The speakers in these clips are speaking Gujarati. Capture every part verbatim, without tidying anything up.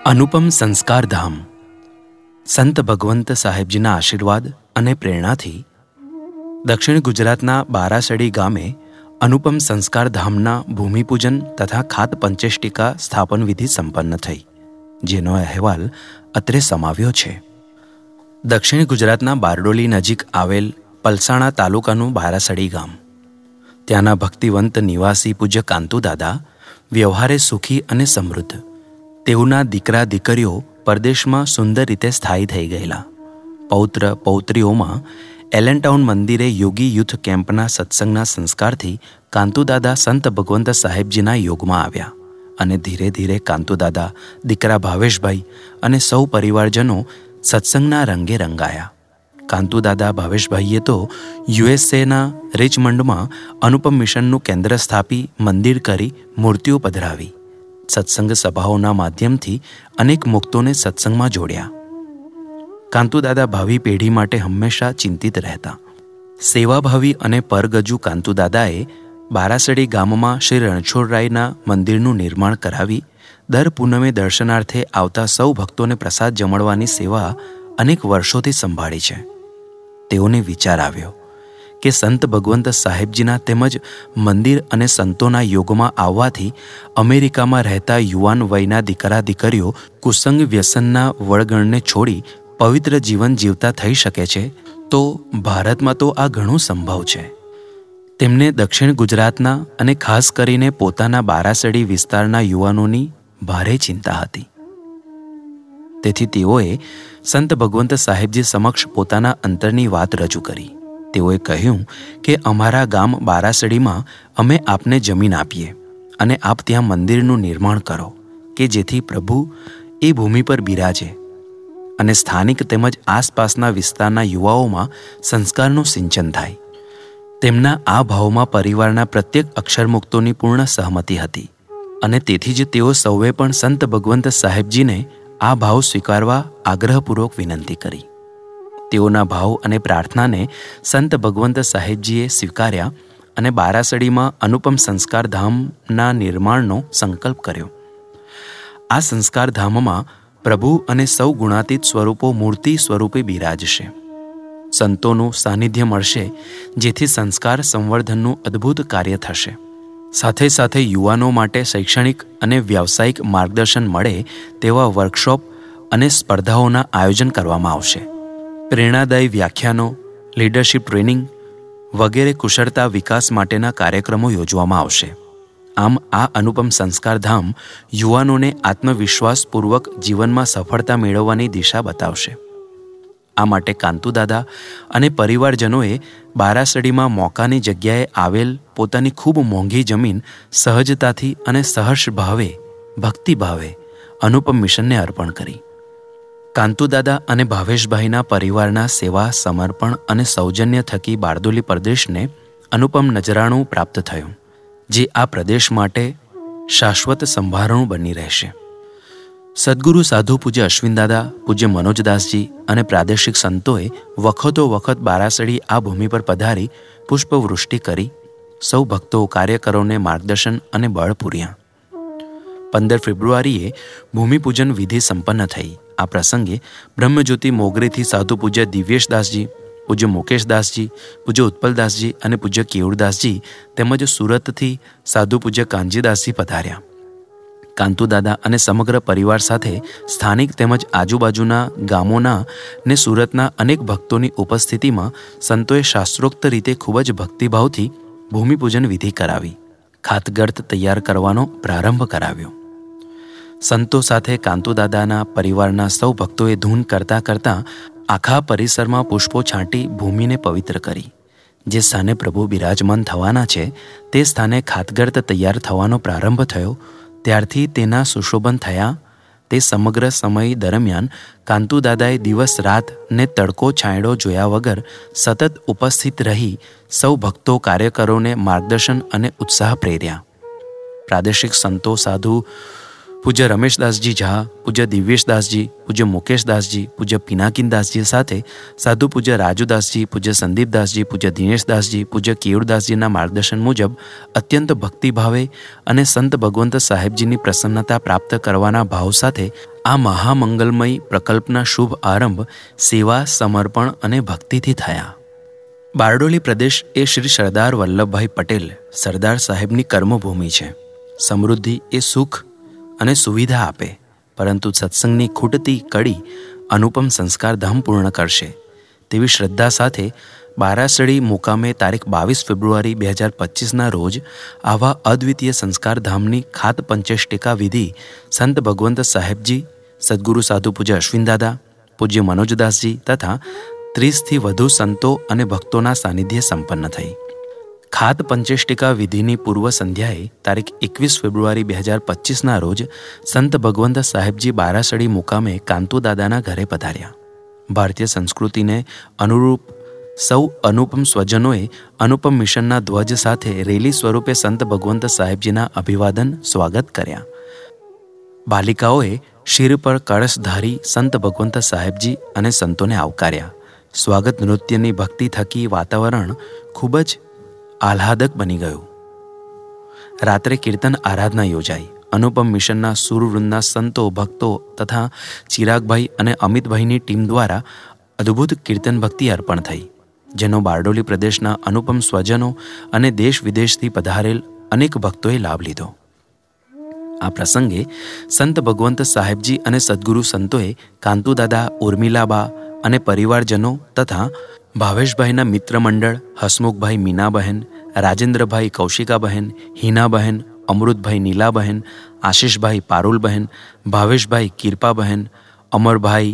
અનુપમ સંસ્કારધામ. સંત ભગવંત સાહેબજીના આશીર્વાદ અને પ્રેરણાથી દક્ષિણ ગુજરાતના બારાસડી ગામે અનુપમ સંસ્કારધામના ભૂમિપૂજન તથા ખાત પંચેષ્ટિકા સ્થાપન વિધિ સંપન્ન થઈ, જેનો અહેવાલ અત્રે સમાવ્યો છે. દક્ષિણ ગુજરાતના બારડોલી નજીક આવેલ પલસાણા તાલુકાનું બારાસડી ગામ. ત્યાંના ભક્તિવંત નિવાસી પૂજ્ય કાંતુદાદા વ્યવહારે સુખી અને સમૃદ્ધ. તેઓના દીકરા દીકરીઓ પરદેશમાં સુંદર રીતે સ્થાયી થઈ ગયેલા. પૌત્ર પૌત્રીઓમાં એલનટાઉન મંદિરે યોગી યુથ કેમ્પના સત્સંગના સંસ્કારથી કાંતુદાદા સંત ભગવંત સાહેબજીના યોગમાં આવ્યા અને ધીરે ધીરે કાંતુદાદા, દીકરા ભાવેશભાઈ અને સૌ પરિવારજનો સત્સંગના રંગે રંગાયા. કાંતુદાદા ભાવેશભાઈએ તો યુએસએના રિચમન્ડમાં અનુપમ મિશનનું કેન્દ્ર સ્થાપી મંદિર કરી મૂર્તિઓ પધરાવી. સત્સંગ સભાઓના માધ્યમથી અનેક મુક્તોને સત્સંગમાં જોડ્યા. કાંતુદાદા ભાવિ પેઢી માટે હંમેશા ચિંતિત રહેતા. સેવાભાવી અને પરગજુ કાંતુદાદાએ બારાસડી ગામમાં શ્રી રણછોડરાયના મંદિરનું નિર્માણ કરાવી દર પૂનમે દર્શનાર્થે આવતા સૌ ભક્તોને પ્રસાદ જમણવાની સેવા અનેક વર્ષોથી સંભાળી છે. તેઓને વિચાર આવ્યો કે સંત ભગવંત સાહેબજીના તેમજ મંદિર અને સંતોના યોગમાં આવવાથી અમેરિકામાં રહેતા યુવાન વયના દીકરા દીકરીઓ કુસંગ વ્યસનના વળગણને છોડી પવિત્ર જીવન જીવતા થઈ શકે છે, તો ભારતમાં તો આ ઘણું સંભવ છે. તેમને દક્ષિણ ગુજરાતના અને ખાસ કરીને પોતાના બારાસડી વિસ્તારના યુવાનોની ભારે ચિંતા હતી. તેથી તેઓએ સંત ભગવંત સાહેબજી સમક્ષ પોતાના અંતરની વાત રજૂ કરી. તેઓએ કહ્યું કે અમારા ગામ બારાસડીમાં અમે આપને જમીન આપીએ અને આપ ત્યાં મંદિરનું નિર્માણ કરો કે જેથી પ્રભુ એ ભૂમિ પર બિરાજે અને સ્થાનિક તેમજ આસપાસના વિસ્તારના યુવાઓમાં સંસ્કારનું સિંચન થાય. તેમના આ ભાવમાં પરિવારના પ્રત્યેક અક્ષરમુક્તોની પૂર્ણ સહમતિ હતી અને તેથી જ તેઓ સૌએ પણ સંત ભગવંત સાહેબજીને આ ભાવ સ્વીકારવા આગ્રહપૂર્વક વિનંતી કરી. તેઓના ભાવ અને પ્રાર્થનાને સંત ભગવંત સાહેબજીએ સ્વીકાર્યા અને બારાસડીમાં અનુપમ સંસ્કારધામના નિર્માણનો સંકલ્પ કર્યો. આ સંસ્કારધામમાં પ્રભુ અને સૌ ગુણાતીત સ્વરૂપો મૂર્તિ સ્વરૂપે બિરાજશે. સંતોનું સાનિધ્ય મળશે, જેથી સંસ્કાર સંવર્ધનનું અદ્ભુત કાર્ય થશે. સાથે સાથે યુવાનો માટે શૈક્ષણિક અને વ્યાવસાયિક માર્ગદર્શન મળે તેવા વર્કશોપ અને સ્પર્ધાઓના આયોજન કરવામાં આવશે. પ્રેરણાદાયી વ્યાખ્યાનો, લીડરશિપ ટ્રેનિંગ વગેરે કુશળતા વિકાસ માટેના કાર્યક્રમો યોજવામાં આવશે. આમ આ અનુપમ સંસ્કારધામ યુવાનોને આત્મવિશ્વાસપૂર્વક જીવનમાં સફળતા મેળવવાની દિશા બતાવશે. આ માટે કાંતુદાદા અને પરિવારજનોએ બારાસડીમાં મોકાની જગ્યાએ આવેલ પોતાની ખૂબ મોંઘી જમીન સહજતાથી અને સહર્ષ ભાવે, ભક્તિભાવે અનુપમ મિશનને અર્પણ કરી. કાંતુદાદા અને ભાવેશભાઈના પરિવારના સેવા, સમર્પણ અને સૌજન્ય થકી બારડોલી પ્રદેશને અનુપમ નજરાણું પ્રાપ્ત થયું, જે આ પ્રદેશ માટે શાશ્વત સંભારણું બની રહેશે. સદગુરુ સાધુ પૂજ્ય અશ્વિનદાદા, પૂજ્ય મનોજદાસજી અને પ્રાદેશિક સંતોએ વખતો વખત બારાસડી આ ભૂમિ પર પધારી પુષ્પવૃષ્ટિ કરી સૌ ભક્તો, કાર્યકરોને માર્ગદર્શન અને બળ પૂર્યા. પંદર ફેબ્રુઆરીએ ભૂમિપૂજન વિધિ સંપન્ન થઈ. આ પ્રસંગે બ્રહ્મજ્યોતિ મોગરેથી સાધુ પૂજ્ય દિવ્યેશદાસજી, પૂજ્ય મુકેશદાસજી, પૂજ્ય ઉત્પલદાસજી અને પૂજ્ય કેયુરદાસજી તેમજ સુરતથી સાધુ પૂજ્ય કાનજીદાસજી પધાર્યા. કાંતુદાદા અને સમગ્ર પરિવાર સાથે સ્થાનિક તેમજ આજુબાજુના ગામોના ને સુરતના અનેક ભક્તોની ઉપસ્થિતિમાં સંતોએ શાસ્ત્રોક્ત રીતે ખૂબ જ ભક્તિભાવથી ભૂમિપૂજન વિધિ કરાવી ખાતગર્ત તૈયાર કરવાનો પ્રારંભ કરાવ્યો. સંતો સાથે કાંતુદાદાના પરિવારના સૌ ભક્તોએ ધૂન કરતાં કરતાં આખા પરિસરમાં પુષ્પો છાંટી ભૂમિને પવિત્ર કરી. જે સ્થાને પ્રભુ બિરાજમાન થવાના છે તે સ્થાને ખાતગર્ત તૈયાર થવાનો પ્રારંભ થયો. ત્યારથી તેના સુશોભન થયા. તે સમગ્ર સમય દરમિયાન કાંતુદાદાએ દિવસ રાત ને તડકો છાંયડો જોયા વગર સતત ઉપસ્થિત રહી સૌ ભક્તો, કાર્યકરોને માર્ગદર્શન અને ઉત્સાહ પ્રેર્યા. પ્રાદેશિક સંતો, સાધુ પૂજ્ય રમેશદાસજી ઝા, પૂજ્ય દિવ્યેશદાસજી, પૂજ્ય મુકેશદાસજી, પૂજ્ય પિનાકીનદાસજી સાથે સાધુ પૂજ્ય રાજુદાસજી, પૂજ્ય સંદીપદાસજી, પૂજ્ય દિનેશદાસજી, પૂજ્ય કેયુરદાસજીના માર્ગદર્શન મુજબ અત્યંત ભક્તિભાવે અને સંત ભગવંત સાહેબજીની પ્રસન્નતા પ્રાપ્ત કરવાના ભાવ સાથે આ મહામંગલમય પ્રકલ્પના શુભ આરંભ સેવા, સમર્પણ અને ભક્તિથી થયા. બારડોલી પ્રદેશ એ શ્રી સરદાર વલ્લભભાઈ પટેલ સરદાર સાહેબની કર્મભૂમિ છે. સમૃદ્ધિ એ સુખ અને સુવિધા આપે, પરંતુ સત્સંગની ખૂટતી કડી અનુપમ સંસ્કારધામ પૂર્ણ કરશે તેવી શ્રદ્ધા સાથે બારાસડી મુકામે તારીખ બાવીસ ફેબ્રુઆરી બે હજાર પચીસના રોજ આવા અદ્વિતીય સંસ્કારધામની ખાત પંચેષ્ટિકા વિધિ સંત ભગવંત સાહેબજી, સદગુરુ સાધુ પૂજ્ય અશ્વિનદાદા, પૂજ્ય મનોજદાસજી તથા ત્રીસથી વધુ સંતો અને ભક્તોના સાનિધ્ય સંપન્ન થઈ. ખાત પંચેષ્ટિકા વિધિની પૂર્વ સંધ્યાએ તારીખ એકવીસ ફેબ્રુઆરી બે હજાર પચીસના રોજ સંત ભગવંત સાહેબજી બારાસડી મુકામે કાંતુદાદાના ઘરે પધાર્યા. ભારતીય સંસ્કૃતિને અનુરૂપ સૌ અનુપમ સ્વજનોએ અનુપમ મિશનના ધ્વજ સાથે રેલી સ્વરૂપે સંત ભગવંત સાહેબજીના અભિવાદન સ્વાગત કર્યા. બાલિકાઓએ શિર પર કળશ ધારી સંત ભગવંત સાહેબજી અને સંતોને આવકાર્યા. સ્વાગત નૃત્યની ભક્તિ થકી વાતાવરણ ખૂબ જ આહ્લાદક બની ગયું. રાત્રે કીર્તન આરાધના યોજાઈ. અનુપમ મિશનના સુરવૃંદના સંતો, ભક્તો તથા ચિરાગભાઈ અને અમિતભાઈની ટીમ દ્વારા અદ્ભુત કીર્તન ભક્તિ અર્પણ થઈ, જેનો બારડોલી પ્રદેશના અનુપમ સ્વજનો અને દેશ વિદેશથી પધારેલ અનેક ભક્તોએ લાભ લીધો. આ પ્રસંગે સંત ભગવંત સાહેબજી અને સદગુરુ સંતોએ કાંતુદાદા, ઉર્મિલાબા અને પરિવારજનો તથા ભાવેશભાઈના મિત્ર મંડળ હસમુખભાઈ મીનાબહેન, રાજેન્દ્રભાઈ કૌશિકાબહેન, હિનાબહેન, અમૃતભાઈ નીલાબહેન, આશીષભાઈ પારુલબહેન, ભાવેશભાઈ કિરપાબહેન, અમરભાઈ,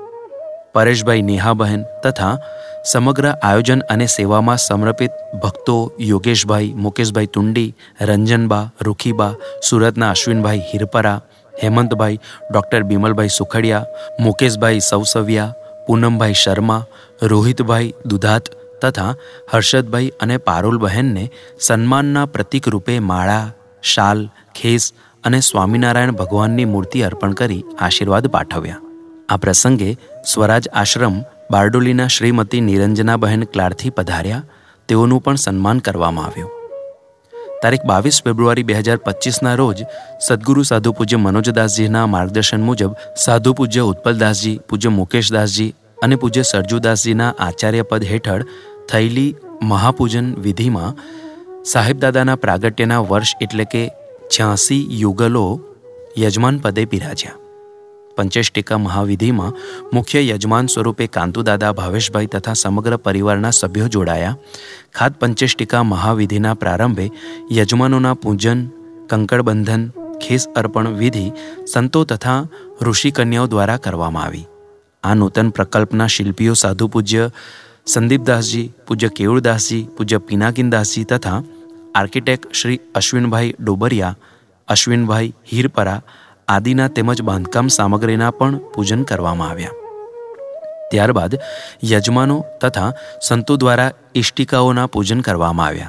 પરેશભાઈ નેહાબહેન તથા સમગ્ર આયોજન અને સેવામાં સમર્પિત ભક્તો યોગેશભાઈ, મુકેશભાઈ તુંડી, રંજનબા, રૂખીબા, સુરતના અશ્વિનભાઈ હિરપરા, હેમંતભાઈ, ડૉક્ટર બિમલભાઈ સુખડિયા, મુકેશભાઈ સૌસવિયા, પૂનમભાઈ શર્મા, રોહિતભાઈ દુધાત તથા હર્ષદભાઈ અને પારુલ બહેનને સન્માનના પ્રતીક રૂપે માળા, શાલ, ખેસ અને સ્વામિનારાયણ ભગવાનની મૂર્તિ અર્પણ કરી આશીર્વાદ પાઠવ્યા. આ પ્રસંગે સ્વરાજ આશ્રમ બારડોલીના શ્રીમતી નિરંજનાબહેન ક્લારથી પધાર્યા. તેઓનું પણ સન્માન કરવામાં આવ્યું. તારીખ બાવીસ ફેબ્રુઆરી બે હજાર પચીસના રોજ સદગુરુ સાધુ પૂજ્ય મનોજદાસજીના માર્ગદર્શન મુજબ સાધુ પૂજ્ય ઉત્પલદાસજી, પૂજ્ય મુકેશદાસજી અને પૂજ્ય સરજુદાસજીના આચાર્ય પદ હેઠળ થયેલી મહાપૂજન વિધિમાં સાહેબદાદાના પ્રાગટ્યના વર્ષ એટલે કે છ્યાસી યુગલો યજમાન પદે બિરાજ્યા. પંચેષ્ટિકા મહાવિધિમાં મુખ્ય યજમાન સ્વરૂપે કાંતુદાદા, ભાવેશભાઈ તથા સમગ્ર પરિવારના સભ્યો જોડાયા. ખાત પંચેષ્ટિકા મહાવિધિના પ્રારંભે યજમાનોના પૂજન, કંકણબંધન, ખેસ અર્પણ વિધિ સંતો તથા ઋષિકન્યાઓ દ્વારા કરવામાં આવી. આ નૂતન પ્રકલ્પના શિલ્પીઓ સાધુ પૂજ્ય સંદીપદાસજી, પૂજ્ય કેયુરદાસજી, પૂજ્ય પિનાકીનદાસજી તથા આર્કિટેક્ટ શ્રી અશ્વિનભાઈ ડોબરિયા, અશ્વિનભાઈ હીરપરા આદિના તેમજ બાંધકામ સામગ્રીના પણ પૂજન કરવામાં આવ્યા. ત્યારબાદ યજમાનો તથા સંતો દ્વારા ઇષ્ટિકાઓના પૂજન કરવામાં આવ્યા.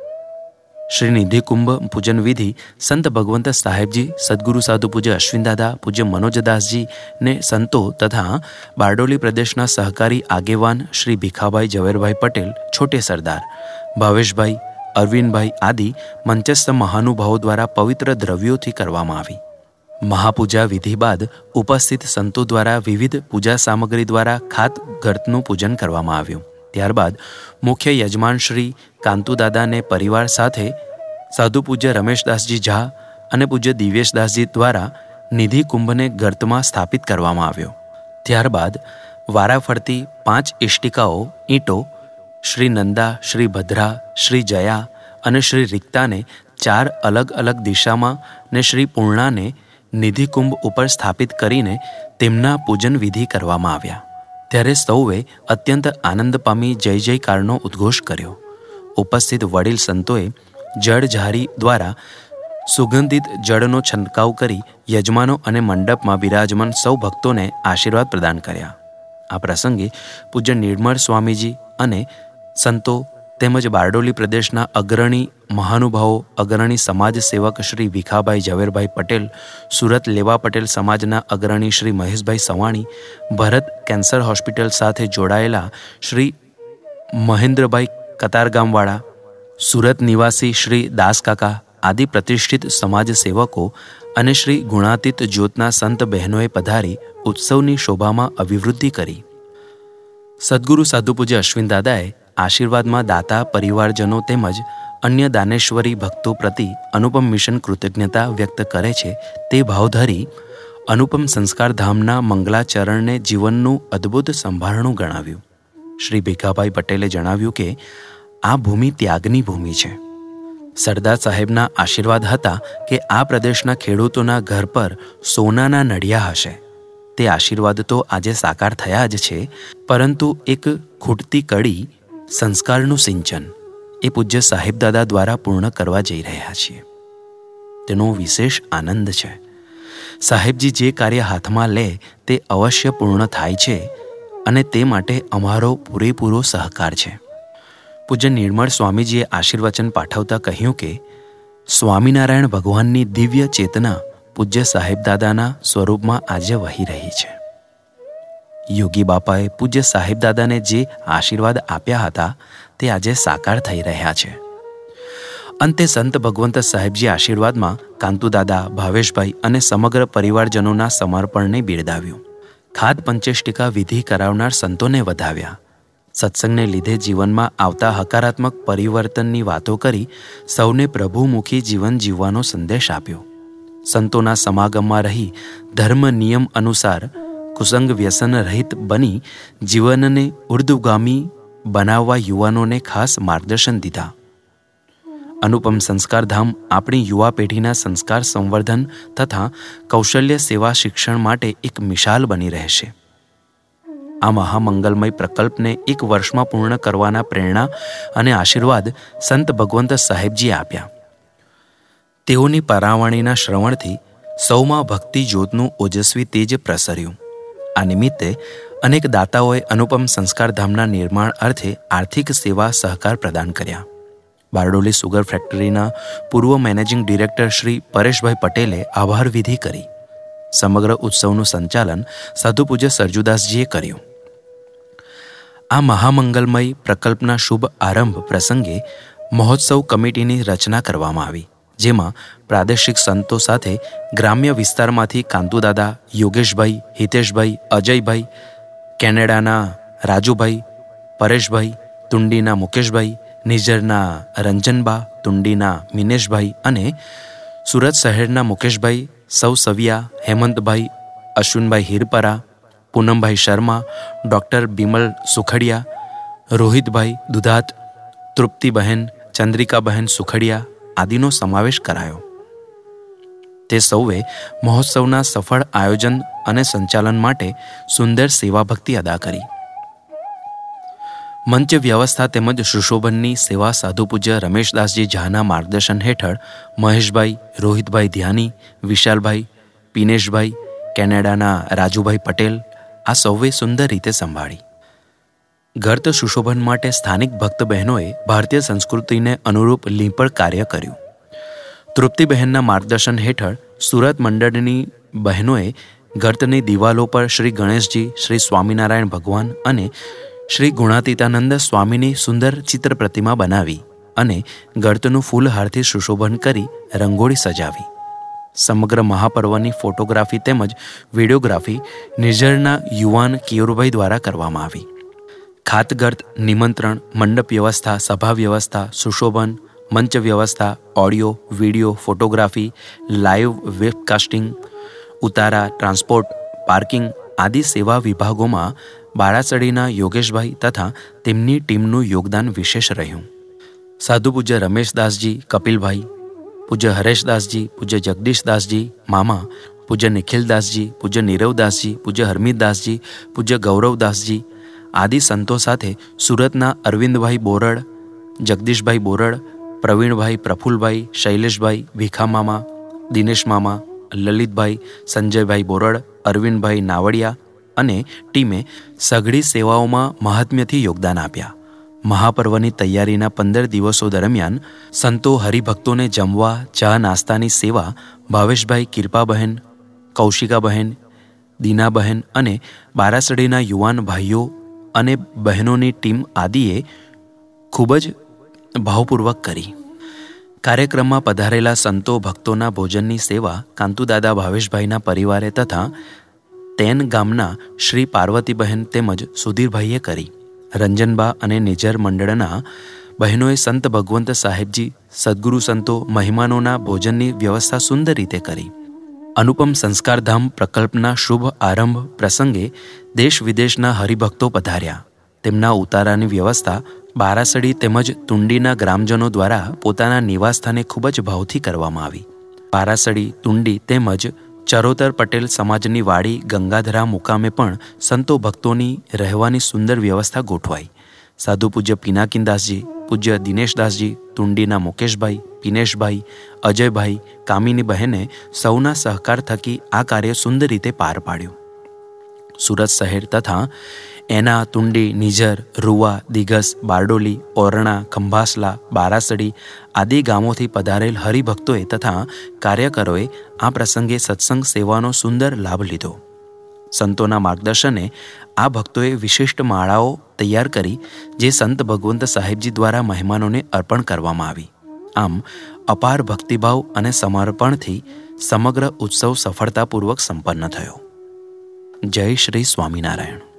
શ્રી નિધિકુંભ પૂજન વિધિ સંત ભગવંત સાહેબજી, સદગુરુ સાધુ પૂજ્ય અશ્વિનદાદા, પૂજ્ય મનોજદાસજી ને સંતો તથા બારડોલી પ્રદેશના સહકારી આગેવાન શ્રી ભીખાભાઈ ઝવેરભાઈ પટેલ, છોટે સરદાર, ભાવેશભાઈ, અરવિંદભાઈ આદિ મંચસ્થ મહાનુભાવો દ્વારા પવિત્ર દ્રવ્યોથી કરવામાં આવી. મહાપૂજા વિધિ બાદ ઉપસ્થિત સંતો દ્વારા વિવિધ પૂજા સામગ્રી દ્વારા ખાત ઘટનું પૂજન કરવામાં આવ્યું. ત્યારબાદ મુખ્ય યજમાન શ્રી કાંતુદાદાને પરિવાર સાથે સાધુ પૂજ્ય રમેશદાસજી ઝા અને પૂજ્ય દિવ્યેશદાસજી દ્વારા નિધિ કુંભને ગર્તમાં સ્થાપિત કરવામાં આવ્યો. ત્યારબાદ વારાફરતી પાંચ ઇષ્ટિકાઓ ઈંટો શ્રી નંદા, શ્રી ભદ્રા, શ્રી જયા અને શ્રી રિક્તાને ચાર અલગ અલગ દિશામાં ને શ્રી પૂર્ણાને નિધિકુંભ ઉપર સ્થાપિત કરીને તેમના પૂજન વિધિ કરવામાં આવ્યા. ત્યારે સૌએ અત્યંત આનંદ પામી જય જયકારનો ઉદ્ઘોષ કર્યો. ઉપસ્થિત વડીલ સંતોએ જળ ઝારી દ્વારા સુગંધિત જળનો છંટકાવ કરી યજમાનો અને મંડપમાં બિરાજમાન સૌ ભક્તોને આશીર્વાદ પ્રદાન કર્યા. આ પ્રસંગે પૂજ્ય નિર્મળ સ્વામીજી અને સંતો તેમજ બારડોલી પ્રદેશના અગ્રણી મહાનુભાવો, અગ્રણી સમાજ સેવક શ્રી ભીખાભાઈ ઝવેરભાઈ પટેલ, સુરત લેવા પટેલ સમાજના અગ્રણી શ્રી મહેશભાઈ સવાણી, ભરત કેન્સર હોસ્પિટલ સાથે જોડાયેલા શ્રી મહેન્દ્રભાઈ કતારગામવાળા, સુરત નિવાસી શ્રી દાસકાકા આદિ પ્રતિષ્ઠિત સમાજ સેવકો અને શ્રી ગુણાતીત જ્યોતના સંત બહેનોએ પધારી ઉત્સવની શોભામાં અભિવૃદ્ધિ કરી. સદ્ગુરુ સાધુ પૂજ્ય અશ્વિન દાદાએ આશીર્વાદમાં દાતા પરિવારજનો તેમજ અન્ય દાનેશ્વરી ભક્તો પ્રતિ અનુપમ મિશન કૃતજ્ઞતા વ્યક્ત કરે છે તે ભાવધારી અનુપમ સંસ્કાર ધામના મંગલાચરણને જીવનનું અદ્ભુત સંભારણું ગણાવ્યું. શ્રી ભીખાભાઈ પટેલે જણાવ્યું કે આ ભૂમિ ત્યાગની ભૂમિ છે. સરદાર સાહેબના આશીર્વાદ હતા કે આ પ્રદેશના ખેડૂતોના ઘર પર સોનાના નળિયા હશે. તે આશીર્વાદ તો આજે સાકાર થયા જ છે, પરંતુ એક ખૂટતી કડી સંસ્કારનું સિંચન એ પૂજ્ય સાહેબદાદા દ્વારા પૂર્ણ કરવા જઈ રહ્યા છીએ. તેનો વિશેષ આનંદ છે. સાહેબજી જે કાર્ય હાથમાં લે તે અવશ્ય પૂર્ણ થાય છે અને તે માટે અમારો પૂરેપૂરો સહકાર છે. પૂજ્ય નિર્મળ સ્વામીજીએ આશીર્વચન પાઠવતા કહ્યું કે સ્વામિનારાયણ ભગવાનની દિવ્ય ચેતના પૂજ્ય સાહેબદાદાના સ્વરૂપમાં આજે વહી રહી છે. યોગી બાપાએ પૂજ્ય સાહેબદાદાને જે આશીર્વાદ આપ્યા હતા તે આજે સાકાર થઈ રહ્યા છે. અંતે સંત ભગવંત સાહેબજી આશીર્વાદમાં કાંતુદાદા, ભાવેશભાઈ અને સમગ્ર પરિવારજનોના સમર્પણને બિરદાવ્યું. ખાદ પંચેષ્ટિકા વિધિ કરાવનાર સંતોને વધાવ્યા. સત્સંગને લીધે જીવનમાં આવતા હકારાત્મક પરિવર્તનની વાતો કરી સૌને પ્રભુમુખી જીવન જીવવાનો સંદેશ આપ્યો. સંતોના સમાગમમાં રહી ધર્મ નિયમ અનુસાર કુસંગ વ્યસન રહિત બની જીવનને ઉર્ધ્વગામી બનાવવા યુવાનોને ખાસ માર્ગદર્શન દીધા. અનુપમ સંસ્કારધામ આપણી યુવા પેઢીના સંસ્કાર સંવર્ધન તથા કૌશલ્ય સેવા શિક્ષણ માટે એક મિસાલ બની રહેશે. આ મહામંગલમય પ્રકલ્પને એક વર્ષમાં પૂર્ણ કરવાના પ્રેરણા અને આશીર્વાદ સંત ભગવંત સાહેબજીએ આપ્યા. તેઓની પરાવાણીના શ્રવણથી સૌમાં ભક્તિ જ્યોતનું ઓજસ્વી તેજ પ્રસર્યું. આ નિમિત્તે અનેક દાતાઓએ અનુપમ સંસ્કારધામના નિર્માણ અર્થે આર્થિક સેવા સહકાર પ્રદાન કર્યા. બારડોલી સુગર ફેક્ટરીના પૂર્વ મેનેજિંગ ડિરેક્ટર શ્રી પરેશભાઈ પટેલે આભાર વિધિ કરી. સમગ્ર ઉત્સવનું સંચાલન સાધુ પૂજ્ય સરજુદાસજીએ કર્યું. આ મહામંગલમય પ્રકલ્પના શુભ આરંભ પ્રસંગે મહોત્સવ કમિટીની રચના કરવામાં આવી, જેમાં પ્રાદેશિક સંતો સાથે ગ્રામ્ય વિસ્તારમાંથી કાંતુદાદા, યોગેશભાઈ, હિતેશભાઈ, અજયભાઈ, કેનેડાના રાજુભાઈ, પરેશભાઈ, તુંડીના મુકેશભાઈ, નિઝરના રંજનબા, તુંડીના મિનેશભાઈ અને સુરત શહેરના મુકેશભાઈ, સૌ સવિયા, હેમંતભાઈ, અશ્વિનભાઈ હિરપરા, પૂનમભાઈ શર્મા, ડૉક્ટર બિમલ સુખડિયા, રોહિતભાઈ દુધાત, તૃપ્તિબહેન, ચંદ્રિકાબહેન સુખડિયા આદિનો સમાવેશ કરાયો. તે સૌએ મહોત્સવના સફળ આયોજન અને સંચાલન માટે સુંદર સેવાભક્તિ અદા કરી. મંચ વ્યવસ્થા તેમજ સુશોભનની સેવા સાધુ પૂજ્ય રમેશદાસજી ઝાના માર્ગદર્શન હેઠળ મહેશભાઈ, રોહિતભાઈ ધ્યાની, વિશાલભાઈ, પિનેશભાઈ, કેનેડાના રાજુભાઈ પટેલ આ સૌએ સુંદર રીતે સંભાળી. ગર્ત સુશોભન માટે સ્થાનિક ભક્ત બહેનોએ ભારતીય સંસ્કૃતિને અનુરૂપ લીંપણ કાર્ય કર્યું. તૃપ્તિબહેનના માર્ગદર્શન હેઠળ સુરત મંડળની બહેનોએ ગર્તની દિવાલો પર શ્રી ગણેશજી, શ્રી સ્વામિનારાયણ ભગવાન અને શ્રી ગુણાતીતાનંદ સ્વામીની સુંદર ચિત્ર પ્રતિમા બનાવી અને ગર્તનું ફૂલહારથી સુશોભન કરી રંગોળી સજાવી. સમગ્ર મહાપર્વની ફોટોગ્રાફી તેમજ વિડીયોગ્રાફી નિઝરના યુવાન કિયોરભાઈ દ્વારા કરવામાં આવી. ખાતગર્ત, નિમંત્રણ, મંડપ વ્યવસ્થા, સભા વ્યવસ્થા, સુશોભન, મંચ વ્યવસ્થા, audio, video, photography, live webcasting, ઉતારા, ટ્રાન્સપોર્ટ, પાર્કિંગ આદિ સેવા વિભાગોમાં બારાસડીના યોગેશભાઈ તથા તેમની ટીમનું યોગદાન વિશેષ રહ્યું. સાધુ પૂજ્ય રમેશદાસજી, કપિલભાઈ, પૂજ્ય હરેશદાસજી, પૂજ્ય જગદીશદાસજી મામા, પૂજ્ય નિખિલદાસજી, પૂજ્ય નીરવદાસજી, પૂજ્ય હરમીતદાસજી, પૂજ્ય ગૌરવદાસજી આદિ સંતો સાથે સુરતના અરવિંદભાઈ બોરડ, જગદીશભાઈ બોરડ, પ્રવીણભાઈ, પ્રફુલભાઈ, શૈલેષભાઈ, ભીખા મામા, દિનેશ મામા, લલિતભાઈ, સંજયભાઈ બોરડ, અરવિંદભાઈ નાવડિયા અને ટીમે સઘળી સેવાઓમાં મહાત્મ્યથી યોગદાન આપ્યા. મહાપર્વની તૈયારીના પંદર દિવસો દરમિયાન સંતો હરિભક્તોને જમવા, ચા નાસ્તાની સેવા ભાવેશભાઈ, કિરપાબહેન, કૌશિકાબહેન, દીનાબહેન અને બારાસડીના યુવાન ભાઈઓ અને બહેનોની ટીમ આદિએ ખૂબ જ ભાવપૂર્વક કરી. કાર્યક્રમમાં પધારેલા સંતો ભક્તોના ભોજનની સેવા કાંતુદાદા ભાવેશભાઈના પરિવારે તથા તેન ગામના શ્રી પાર્વતીબહેન તેમજ સુધીરભાઈએ કરી. રંજનબા અને નિજર મંડળના બહેનોએ સંત ભગવંત સાહેબજી, સદગુરુ સંતો, મહેમાનોના ભોજનની વ્યવસ્થા સુંદર રીતે કરી. અનુપમ સંસ્કારધામ પ્રકલ્પના શુભ આરંભ પ્રસંગે દેશ વિદેશના હરિભક્તો પધાર્યા. તેમના ઉતારાની વ્યવસ્થા બારાસડી તેમજ તુંડીના ગ્રામજનો દ્વારા પોતાના નિવાસસ્થાને ખૂબ જ ભાવથી કરવામાં આવી. બારાસડી, તુંડી તેમજ ચરોતર પટેલ સમાજની વાડી ગંગાધરા મુકામે પણ સંતો ભક્તોની રહેવાની સુંદર વ્યવસ્થા ગોઠવાઈ. સાધુ પૂજ્ય પિનાકીનદાસજી, પૂજ્ય દિનેશદાસજી, તુંડીના મુકેશભાઈ, પિનેશભાઈ, અજયભાઈ, કામિની બહેને સૌના સહકાર થકી આ કાર્ય સુંદર રીતે પાર પાડ્યું. સુરત શહેર તથા એના, તુંડી, નિઝર, રૂવા, દિગસ, બારડોલી, ઓરણા, ખંભાસલા, બારાસડી આદિ ગામોથી પધારેલ હરિભક્તોએ તથા કાર્યકરોએ આ પ્રસંગે સત્સંગ સેવાનો સુંદર લાભ લીધો. સંતોના માર્ગદર્શને આ ભક્તોએ વિશિષ્ટ માળાઓ તૈયાર કરી, જે સંત ભગવંત સાહેબજી દ્વારા મહેમાનોને અર્પણ કરવામાં આવી. આમ અપાર ભક્તિભાવ અને સમર્પણથી સમગ્ર ઉત્સવ સફળતાપૂર્વક સંપન્ન થયો. જય શ્રી સ્વામિનારાયણ.